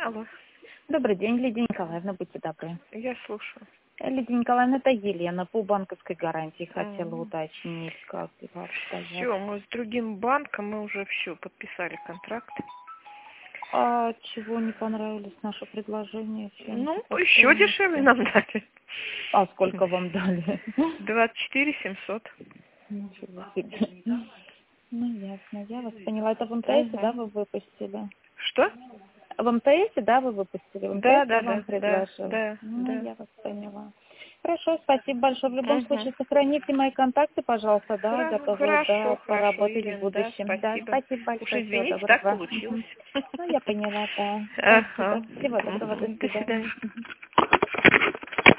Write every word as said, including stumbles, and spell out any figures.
Алло. Добрый день, Лидия Николаевна, будьте добры. Я слушаю. Лидия Николаевна, это Елена по банковской гарантии. Хотела М. уточнить, как дела обстоят. Все, мы с другим банком, мы уже все подписали контракт. А чего не понравились наши предложения? Чем Ну, по еще стоимости? дешевле нам дали. А сколько вам дали? двадцать четыре семьсот. Ничего себе. Ну, ясно, я вас поняла. Это в МТС, да, Угу. вы выпустили? Что? В МТС, да, вы выпустили? В Да, МТС да, вам да, да, предложил? да, Ну, да. я вас поняла. Хорошо, спасибо большое. В любом Угу. случае, сохраните мои контакты, пожалуйста, да, Хра- готовы, да, Хорошо, хорошо, поработать в Елена, да, будущем. Да, спасибо. спасибо Уж большое, всего извините, так доброго. получилось. Мгм. Ну, я поняла, да. Ага. Спасибо. Всего доброго, до Мгм. До свидания. свидания. Мгм.